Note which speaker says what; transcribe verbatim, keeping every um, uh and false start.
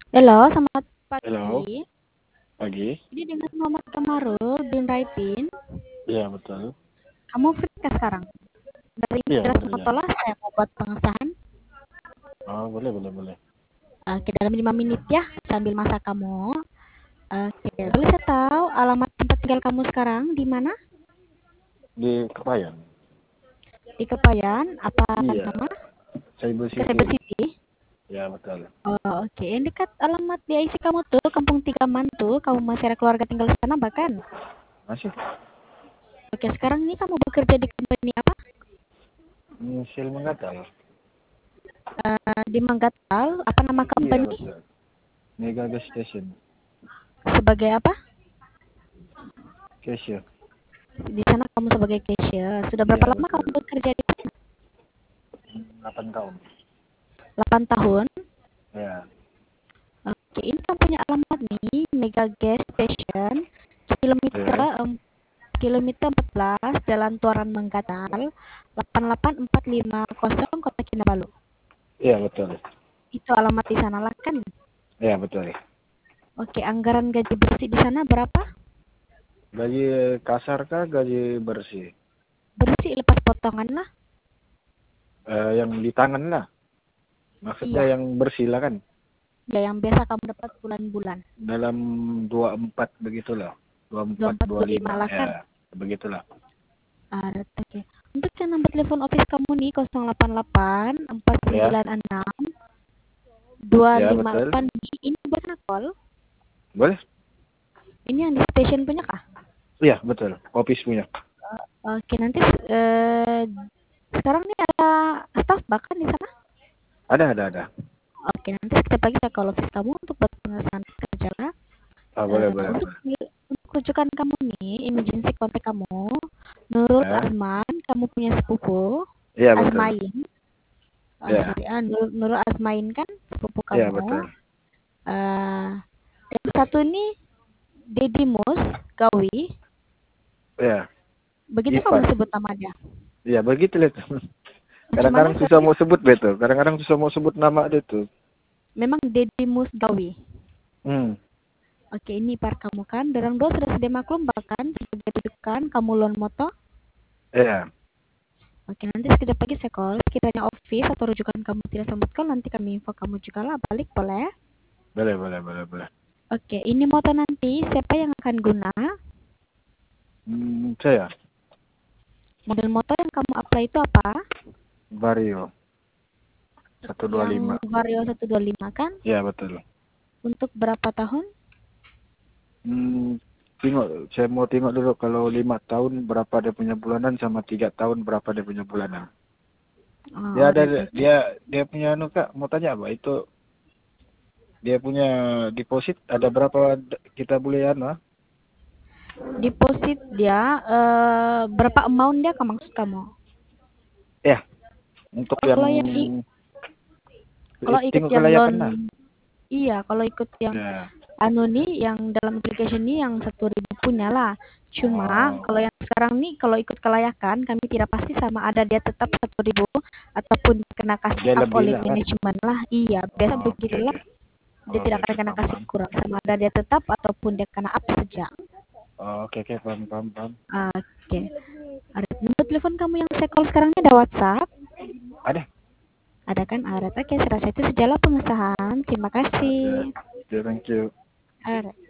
Speaker 1: Halo, selamat
Speaker 2: Halo,
Speaker 1: pagi.
Speaker 2: pagi.
Speaker 1: Ini dengan Muhammad Kamarul bin Raipin.
Speaker 2: Iya, betul.
Speaker 1: Kamu free nggak sekarang? Dari
Speaker 2: Iya,
Speaker 1: Indra
Speaker 2: boleh ya.
Speaker 1: Sumotola, saya mau buat pengesahan.
Speaker 2: Oh, boleh, boleh, boleh.
Speaker 1: Oke, dalam lima menit ya, sambil masak kamu. Oke,
Speaker 2: Ya.
Speaker 1: boleh saya tahu alamat tempat tinggal kamu sekarang di mana?
Speaker 2: Di Kepayan.
Speaker 1: Di Kepayan, apa
Speaker 2: Iya,
Speaker 1: nama?
Speaker 2: Cyber
Speaker 1: Ke Cyber
Speaker 2: City.
Speaker 1: City.
Speaker 2: Ya, betul.
Speaker 1: Oh, oke. Yang dekat alamat di I C kamu tuh, Kampung Tiga Mantu. Kamu masih ada keluarga tinggal di sana bahkan.
Speaker 2: Masih?
Speaker 1: Oke, sekarang ini kamu bekerja di company apa?
Speaker 2: Misil Mengatal.
Speaker 1: Eh, di Manggatal, apa nama
Speaker 2: Iya,
Speaker 1: company?
Speaker 2: betul. Mega Gas Station.
Speaker 1: Sebagai apa?
Speaker 2: Cashier.
Speaker 1: Di sana kamu sebagai cashier. Sudah berapa
Speaker 2: Iya,
Speaker 1: lama kamu
Speaker 2: betul.
Speaker 1: bekerja di sana?
Speaker 2: delapan tahun.
Speaker 1: delapan tahun.
Speaker 2: Ya,
Speaker 1: Oke, ini kamu punya alamat nih, Mega Gas Station, kilometer
Speaker 2: ya.
Speaker 1: em, kilometer empat belas, Jalan Tuaran Manggatal, delapan delapan empat lima nol, Kota Kinabalu.
Speaker 2: Iya, betul.
Speaker 1: Itu alamat di sana lah kan?
Speaker 2: Iya, betul.
Speaker 1: Oke, anggaran gaji bersih di sana berapa?
Speaker 2: Gaji kasar kah gaji bersih?
Speaker 1: Bersih lepas potongan lah.
Speaker 2: Eh, yang di tangan lah. Maksudnya
Speaker 1: Iya,
Speaker 2: yang bersih lah kan?
Speaker 1: ya yang biasa kamu dapat bulan-bulan.
Speaker 2: Dalam dua puluh empat begitulah. dua puluh empat,
Speaker 1: dua puluh empat
Speaker 2: dua puluh
Speaker 1: dua puluh lima
Speaker 2: lima
Speaker 1: lah
Speaker 2: Ya,
Speaker 1: kan?
Speaker 2: begitulah.
Speaker 1: Ah, oke. Untuk yang nomor telepon office kamu nih nol delapan delapan empat
Speaker 2: Ya,
Speaker 1: sembilan enam dua
Speaker 2: ya
Speaker 1: lima
Speaker 2: betul.
Speaker 1: delapan ini buat call.
Speaker 2: Boleh?
Speaker 1: Ini yang di station punya kah?
Speaker 2: Iya, betul. Office punya.
Speaker 1: Oke, nanti eh, sekarang nih ada staff bahkan di sana.
Speaker 2: Ada, ada, ada.
Speaker 1: Oke, nanti setiap pagi saya call office kamu untuk buat pengesahan kerja lah.
Speaker 2: Ah, boleh,
Speaker 1: Eh,
Speaker 2: boleh,
Speaker 1: untuk
Speaker 2: boleh.
Speaker 1: untuk rujukan kamu nih, emergency kontak kamu, Nurul
Speaker 2: Ya,
Speaker 1: Azman, kamu punya sepupu,
Speaker 2: iya betul.
Speaker 1: Azmain, oh
Speaker 2: Iya,
Speaker 1: sorry, ah, Nurul, Nurul Azmain kan sepupu
Speaker 2: iya
Speaker 1: kamu.
Speaker 2: betul.
Speaker 1: Eh, yang satu nih Dedi Mus Gawi,
Speaker 2: Iya,
Speaker 1: begitu kamu
Speaker 2: Ivan.
Speaker 1: sebut nama dia.
Speaker 2: Iya, begitu lah tuh.
Speaker 1: Macam mana
Speaker 2: Kadang-kadang susah
Speaker 1: sorry?
Speaker 2: mau sebut betul. Kadang-kadang susah mau sebut nama dia tuh.
Speaker 1: Memang Dedi Mus Gawi.
Speaker 2: Hmm,
Speaker 1: Oke, ini par kamu kan. Dorang dua sudah sedia maklum bahkan sebagai rujukan kamu loan moto.
Speaker 2: iya.
Speaker 1: Oke, nanti sekejap lagi saya call. Sekiranya office atau rujukan kamu tidak sambut call, nanti kami info kamu juga lah balik boleh.
Speaker 2: Boleh, boleh, boleh, boleh.
Speaker 1: Oke, ini moto nanti siapa yang akan guna?
Speaker 2: Hmm, saya,
Speaker 1: Model moto yang kamu apply itu apa?
Speaker 2: Vario, seratus dua puluh
Speaker 1: Yang
Speaker 2: lima.
Speaker 1: Vario seratus dua puluh lima kan?
Speaker 2: Iya, betul.
Speaker 1: Untuk berapa tahun?
Speaker 2: Hmm, tengok, saya mau tengok dulu kalau lima tahun berapa dia punya bulanan sama tiga tahun berapa dia punya bulanan.
Speaker 1: Oh,
Speaker 2: Dia ada,
Speaker 1: alright, oke.
Speaker 2: dia, dia punya anu kak, mau tanya apa? Itu dia punya deposit ada berapa d- kita boleh anu? ah?
Speaker 1: Deposit dia eh, berapa amount dia ke maksud kamu?
Speaker 2: Ya, untuk
Speaker 1: Oh,
Speaker 2: yang
Speaker 1: kalau yang i- kalau
Speaker 2: eh,
Speaker 1: ikut
Speaker 2: tengok
Speaker 1: yang loan,
Speaker 2: kelayakan lah.
Speaker 1: iya, kalau ikut yang
Speaker 2: Ya.
Speaker 1: anu nih, yang dalam application nih yang satu ribu punya lah. Cuma
Speaker 2: Oh,
Speaker 1: kalau yang sekarang nih, kalau ikut kelayakan, kami tidak pasti sama ada dia tetap satu ribu ataupun kena kasih
Speaker 2: dia
Speaker 1: up
Speaker 2: lebih
Speaker 1: oleh
Speaker 2: lah kan?
Speaker 1: manajemen lah. Iya, biasa
Speaker 2: Oh, oke
Speaker 1: begitulah.
Speaker 2: oke.
Speaker 1: Dia
Speaker 2: Oh, oke
Speaker 1: tidak akan
Speaker 2: oke
Speaker 1: kena
Speaker 2: paham
Speaker 1: kasih
Speaker 2: paham.
Speaker 1: kurang sama ada dia tetap ataupun dia kena up saja.
Speaker 2: Oh, oke oke paham paham paham.
Speaker 1: Oke. Ada nomor telepon kamu yang saya call sekarang ini ada WhatsApp?
Speaker 2: Ada.
Speaker 1: Ada kan? Ada. Oke, saya rasa itu sejalan pengesahan. Terima
Speaker 2: Oke.
Speaker 1: kasih.
Speaker 2: Okay, thank you.
Speaker 1: Ada.